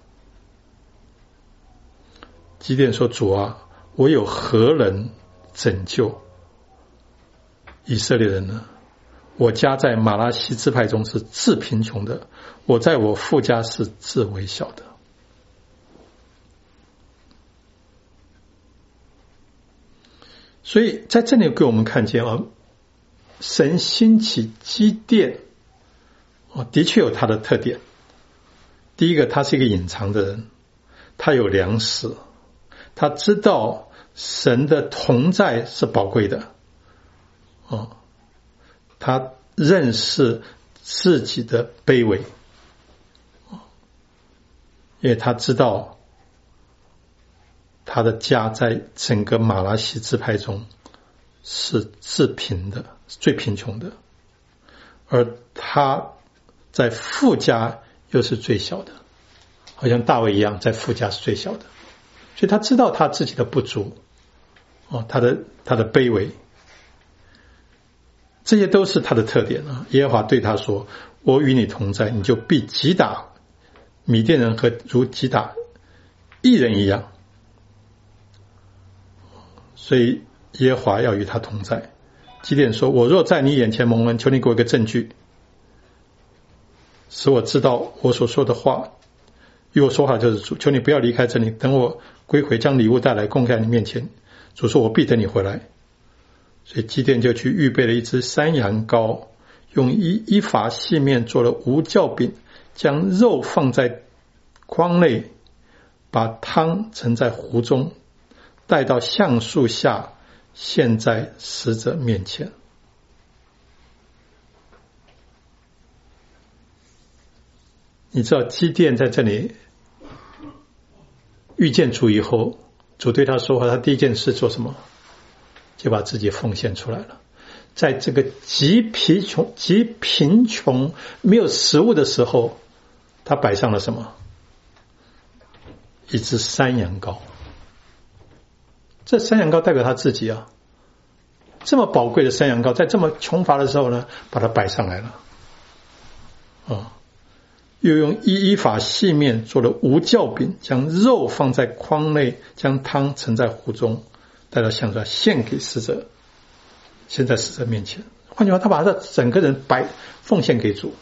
基甸说，主啊，我有何能拯救以色列人呢？我家在马拉西支派中是至贫穷的，我在我父家是至微小的。所以在这里给我们看见神兴起基甸的确有他的特点。第一个，他是一个隐藏的人，他有良识，他知道神的同在是宝贵的他认识自己的卑微，因为他知道他的家在整个马拉西支派中是至贫的，最贫穷的，而他在父家又是最小的，好像大卫一样，在父家是最小的，所以他知道他自己的不足他的卑微，这些都是他的特点耶和华对他说，我与你同在，你就必击打米甸人和如击打一人一样。所以耶和华要与他同在。基甸说，我若在你眼前蒙恩，求你给我一个证据，使我知道我所说的话与我说话就是主，求你不要离开这里，等我归回，将礼物带来供在你面前。主说，我必等你回来。所以基甸就去预备了一只山羊羔，用一法细面做了无酵饼，将肉放在筐内，把汤盛在壶中，带到橡树下，献在使者面前。你知道基甸在这里遇见主以后，主对他说话，他第一件事做什么？就把自己奉献出来了。在这个极贫穷没有食物的时候，他摆上了什么？一只山羊羔。这山羊羔代表他自己这么宝贵的山羊羔，在这么穷乏的时候呢，把它摆上来了又用一法细面做了无酵饼，将肉放在筐内，将汤盛在壶中，带到橡树下，献给使者，献在使者面前。换句话，他把他整个人奉献给主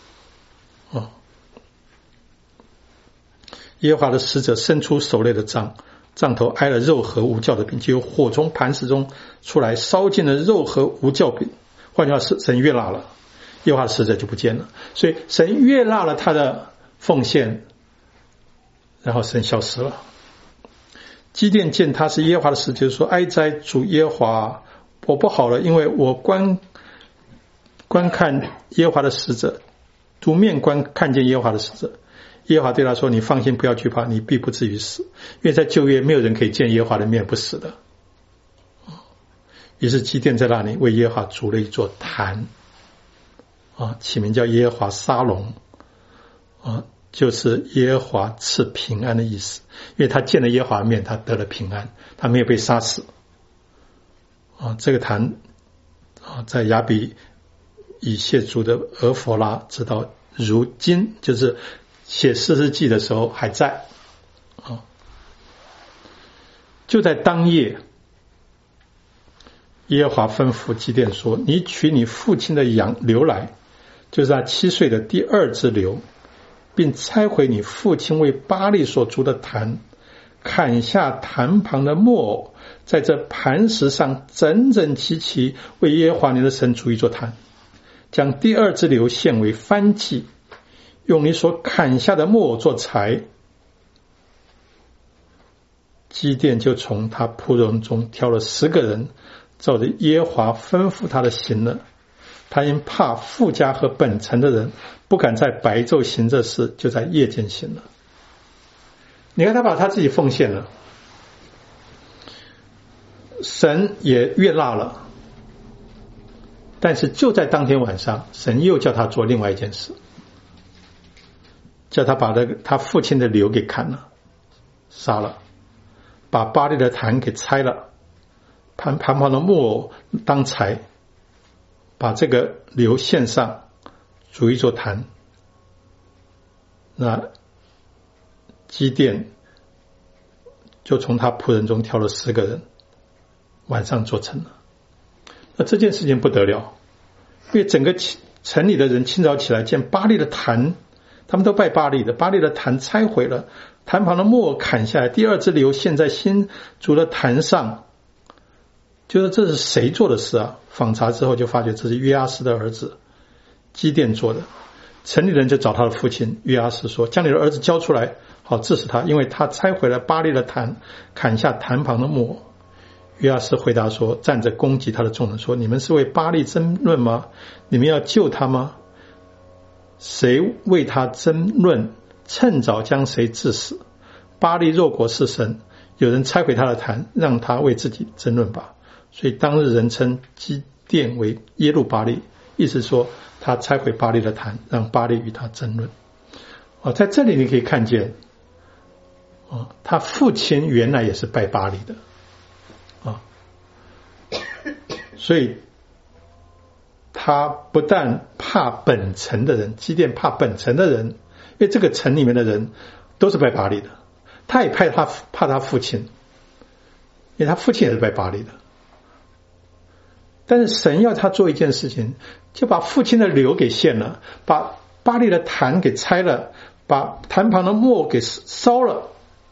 耶和华的使者伸出手内的杖，杖头挨了肉和无酵的饼，就有火从磐石中出来，烧尽了肉和无酵饼。换句话，神悦纳了，耶和华的使者就不见了。所以神悦纳了他的奉献，然后神消失了。基甸见他是耶和华的使者，说，哀哉主耶和华，我不好了，因为我观看耶和华的使者，独面看见耶和华的使者。耶和华对他说，你放心，不要惧怕，你必不至于死，因为在旧约没有人可以见耶和华的面不死的。于是基甸在那里为耶和华筑了一座坛起名叫耶和华沙龙就是耶和华赐平安的意思，因为他见了耶和华面，他得了平安，他没有被杀死这个坛在亚比以谢族的俄弗拉直到如今，就是写士师记的时候还在就在当夜，耶和华吩咐基甸说，你取你父亲的牛来，就是他7岁的第2只牛，并拆毁你父亲为巴力所筑的坛，砍下坛旁的木偶，在这磐石上整整齐齐为耶和华你的神筑一座坛，将第2只牛献为燔祭，用你所砍下的木偶做柴。基甸就从他仆人中挑了10个人，照着耶和华吩咐他的行了。他因怕富家和本城的人，不敢在白昼行这事，就在夜间行了。你看他把他自己奉献了，神也悦纳了，但是就在当天晚上，神又叫他做另外一件事， 叫他把他父亲的瘤给砍了，杀了，把巴力的坛给拆了，盘旁的木偶当柴，把这个瘤献上，筑一座坛。那基甸就从他仆人中挑了10个人，晚上做成了。那这件事情不得了，因为整个城里的人清早起来见巴力的坛，他们都拜巴力的，巴力的坛拆毁了，坛旁的木偶砍下来，第2只瘤现在新筑的坛上，就是这是谁做的事啊？访查之后就发觉这是约阿斯的儿子基甸做的。城里人就找他的父亲约阿斯说，将你的儿子交出来，好治死他，因为他拆毁了巴力的坛，砍下坛旁的木偶。约阿斯回答说，站着攻击他的众人说，你们是为巴力争论吗？你们要救他吗？谁为他争论，趁早将谁治死。巴力若果是神，有人拆毁他的坛，让他为自己争论吧。所以当日人称基甸为耶路巴力，意思说他拆毁巴力的坛，让巴力与他争论。在这里你可以看见，他父亲原来也是拜巴力的，所以他不但怕本城的人，基甸怕本城的人，因为这个城里面的人都是拜巴力的，他也怕他父亲，因为他父亲也是拜巴力的。但是神要他做一件事情，就把父亲的瘤给献了，把巴力的坛给拆了，把坛旁的木偶给烧了，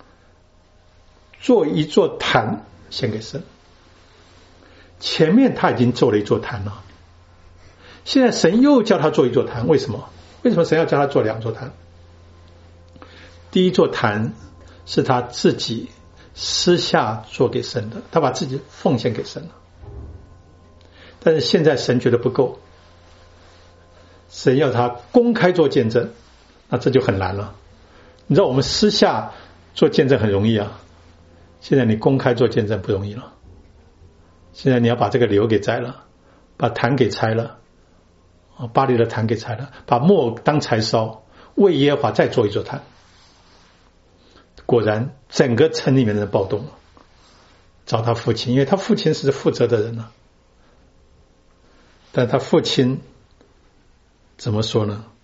做一座坛献给神。前面他已经做了一座坛了，现在神又叫他做一座坛，为什么？为什么神要叫他做2座坛？第一座坛是他自己私下做给神的，他把自己奉献给神了。但是现在神觉得不够，神要他公开做见证，那这就很难了。你知道我们私下做见证很容易啊，现在你公开做见证不容易了。现在你要把这个瘤给摘了，把坛给拆了，巴力的坛给拆了，把木偶当柴烧，为耶和华再做一座坛。果然整个城里面的人暴动了，找他父亲，因为他父亲是负责的人啊。但他父亲怎么说呢？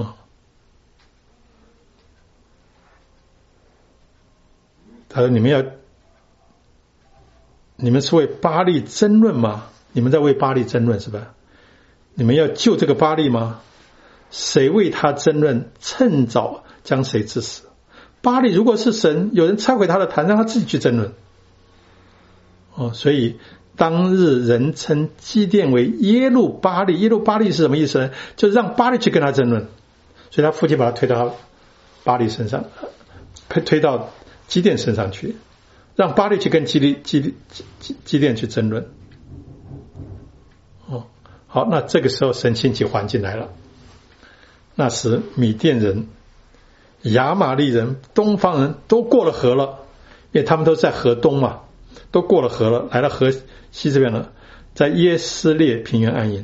他说你们是为巴力争论吗？你们在为巴力争论是吧？你们要救这个巴力吗？谁为他争论，趁早将谁治死。巴力如果是神，有人拆毁他的坛，让他自己去争论。所以当日人称基甸为耶路巴力。耶路巴力是什么意思呢？就是让巴力去跟他争论。所以他父亲把他推到巴力身上，推到基甸身上去，让巴力去跟基甸去争论。好，那这个时候神兴起环境来了。那时米甸人、亚玛利人、东方人都过了河了，因为他们都在河东嘛，都过了河了，来到河西这边了，在耶斯列平原安营。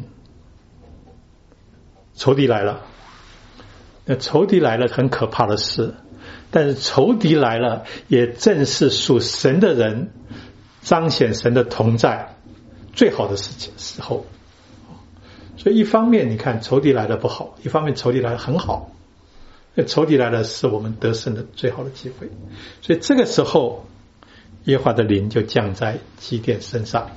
仇敌来了，那仇敌来了很可怕的事，但是仇敌来了也正是属神的人彰显神的同在最好的时候。所以一方面你看仇敌来了不好，一方面仇敌来了很好，仇敌来了是我们得胜的最好的机会。所以这个时候耶和华的灵就降在基甸身上，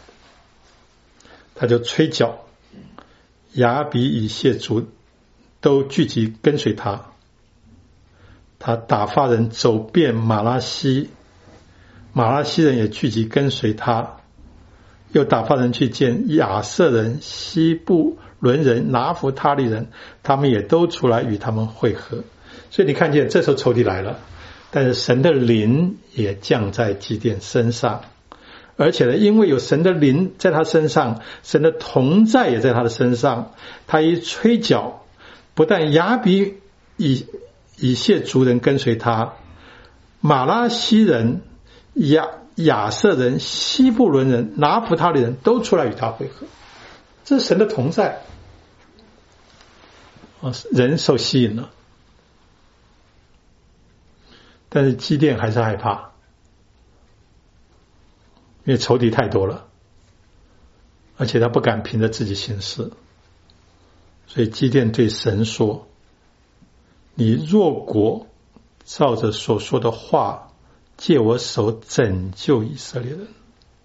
他就吹角，亚比以谢族都聚集跟随他，他打发人走遍马拉西，马拉西人也聚集跟随他，又打发人去见亚瑟人、西布伦人、拿弗他利人，他们也都出来与他们会合。所以你看见这时候仇敌来了，但是神的灵也降在基甸身上，而且呢，因为有神的灵在他身上，神的同在也在他的身上，他一吹角，不但亚比以谢族人跟随他，马拉西人、亚瑟人、西布伦人、拿弗他利人都出来与他会合。这是神的同在，人受吸引了。 但是基甸还是害怕，因为仇敌太多了，而且他不敢凭着自己行事，所以基甸对神说：你若果照着所说的话借我手拯救以色列人，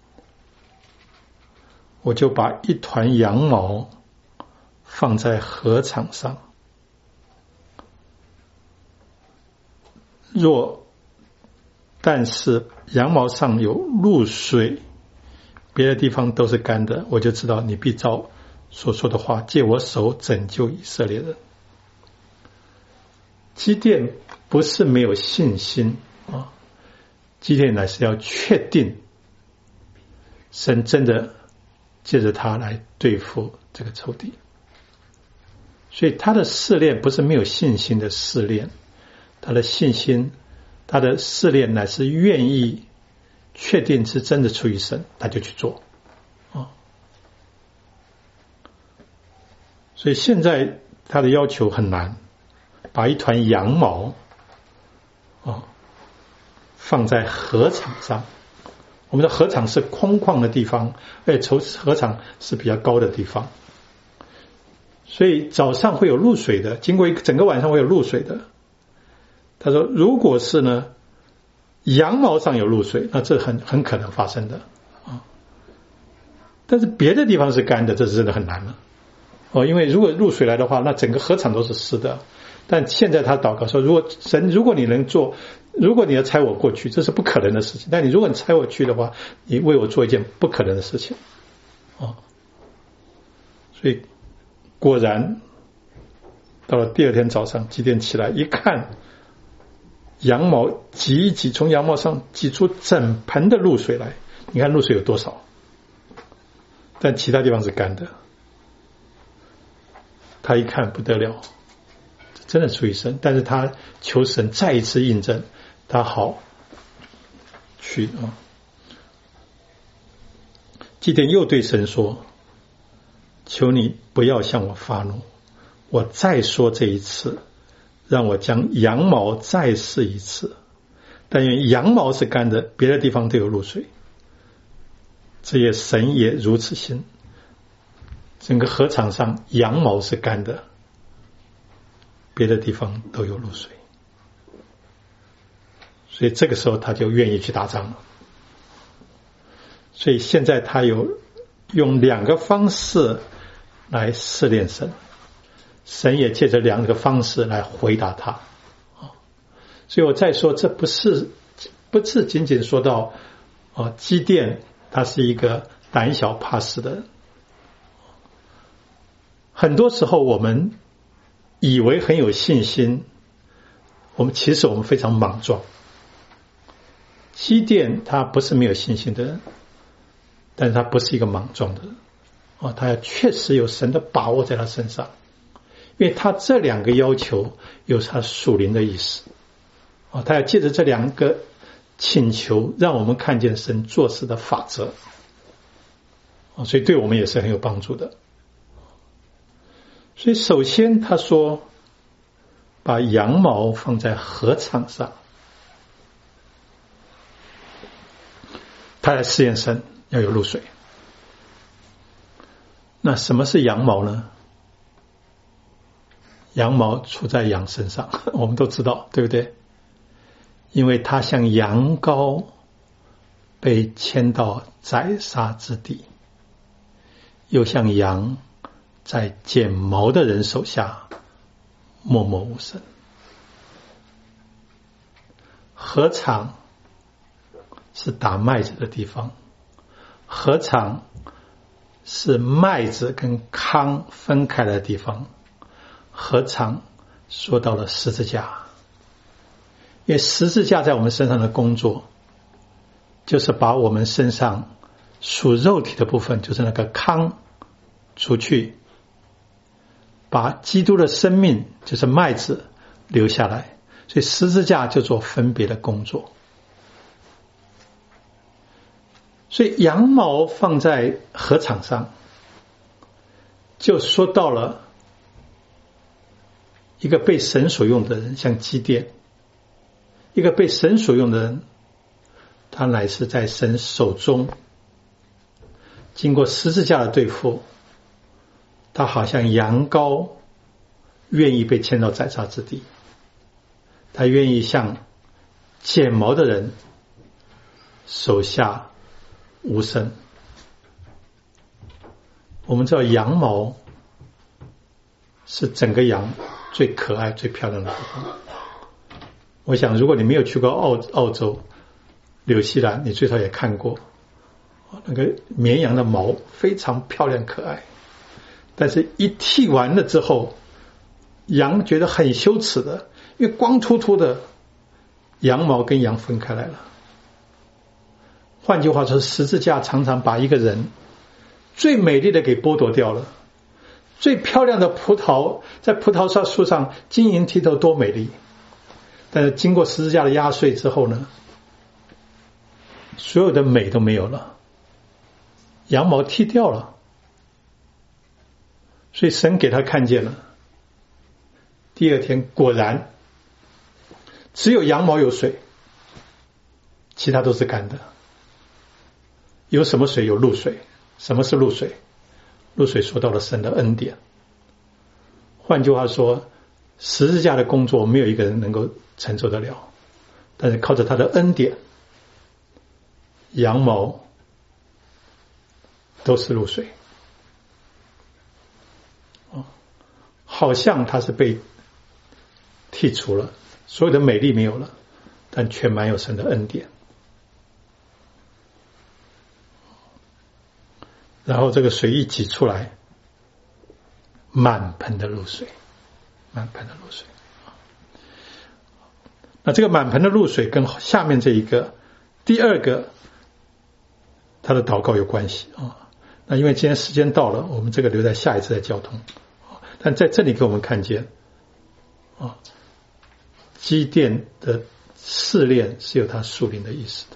我就把一团羊毛放在禾场上，但是羊毛上有露水，别的地方都是干的，我就知道你必照所说的话借我手拯救以色列人。基甸不是没有信心啊，基甸乃是要确定神真的借着他来对付这个仇敌，所以他的试炼不是没有信心的试炼，他的信心，他的试炼乃是愿意确定是真的出于神，他就去做啊。所以现在他的要求很难，把一团羊毛放在禾场上。我们的禾场是空旷的地方，而且禾场是比较高的地方，所以早上会有露水的，经过一整个晚上会有露水的。他说如果是呢羊毛上有露水，那这很可能发生的啊。但是别的地方是干的，这是真的很难了因为如果露水来的话，那整个禾场都是湿的。但现在他祷告说，如果你能做，如果你要差我过去，这是不可能的事情，但如果你差我去的话，你为我做一件不可能的事情所以果然到了第二天早上，基甸起来一看，羊毛挤一挤，从羊毛上挤出整盆的露水来，你看露水有多少，但其他地方是干的。他一看不得了，真的出于神，但是他求神再一次印证他好去基甸又对神说，求你不要向我发怒，我再说这一次，让我将羊毛再试一次，但愿羊毛是干的，别的地方都有露水。这也神也如此行，整个禾场上羊毛是干的，别的地方都有露水。所以这个时候他就愿意去打仗了。所以现在他有用两个方式来试炼神，神也借着两个方式来回答他。所以我再说，这不是仅仅说到基甸他是一个胆小怕事的人。很多时候我们以为很有信心，其实我们非常莽撞。基甸他不是没有信心的人，但是他不是一个莽撞的人他确实有神的把握在他身上，因为他这两个要求有他属灵的意思他要借着这两个请求让我们看见神做事的法则所以对我们也是很有帮助的。所以首先他说把羊毛放在禾场上，他来试验神要有露水。那什么是羊毛呢？羊毛出在羊身上，我们都知道，对不对？因为它像羊羔被牵到宰杀之地，又像羊在剪毛的人手下默默无声。禾场是打麦子的地方，禾场是麦子跟糠分开的地方，禾场说到了十字架。因为十字架在我们身上的工作，就是把我们身上属肉体的部分，就是那个糠除去，把基督的生命，就是麦子留下来。所以十字架就做分别的工作。所以羊毛放在禾场上，就说到了一个被神所用的人，像基甸， 一个被神所用的人，他乃是在神手中经过十字架的对付，他好像羊羔愿意被牵到宰杀之地，他愿意像剪毛的人手下无声。我们知道羊毛是整个羊最可爱最漂亮的部分。我想如果你没有去过澳洲纽西兰，你最少也看过那个绵羊的毛非常漂亮可爱，但是一剃完了之后，羊觉得很羞耻的，因为光秃秃的羊毛跟羊分开来了。换句话说，十字架常常把一个人最美丽的给剥夺掉了。最漂亮的葡萄在葡萄树上晶莹剔透多美丽，但是经过十字架的压碎之后呢，所有的美都没有了，羊毛剃掉了。所以神给他看见了，第二天果然只有羊毛有水，其他都是干的。有什么水？有露水。什么是露水？露水说到了神的恩典。换句话说，十字架的工作没有一个人能够承受得了，但是靠着他的恩典，羊毛都是露水。好像他是被剔除了，所有的美丽没有了，但却满有神的恩典。然后这个水一挤出来，满盆的露水，满盆的露水。那这个满盆的露水跟下面这一个第二个他的祷告有关系啊。那因为今天时间到了，我们这个留在下一次再交通。但在这里给我们看见啊，基甸的试炼是有它属灵的意思的。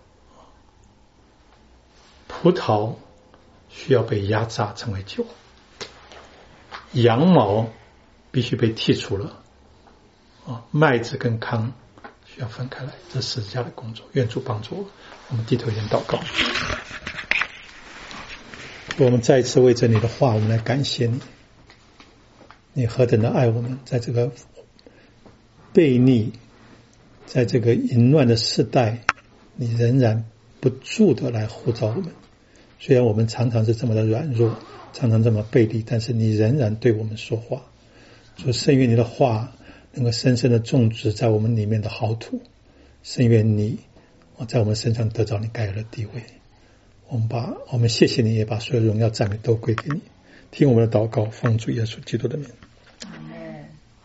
葡萄需要被压榨成为酒，羊毛必须被剔除了，麦子跟糠需要分开来，这十字架的工作。愿主帮助我们低头一点祷告。我们再一次为着你的话，我们来感谢你，你何等的爱我们，在这个悖逆，在这个淫乱的世代，你仍然不住的来呼召我们。虽然我们常常是这么的软弱，常常这么背离，但是你仍然对我们说话。主，甚愿你的话能够深深的种植在我们里面的好土，甚愿你在我们身上得到你该有的地位。我们谢谢你，也把所有荣耀赞美都归给你。听我们的祷告，奉主耶稣基督的名。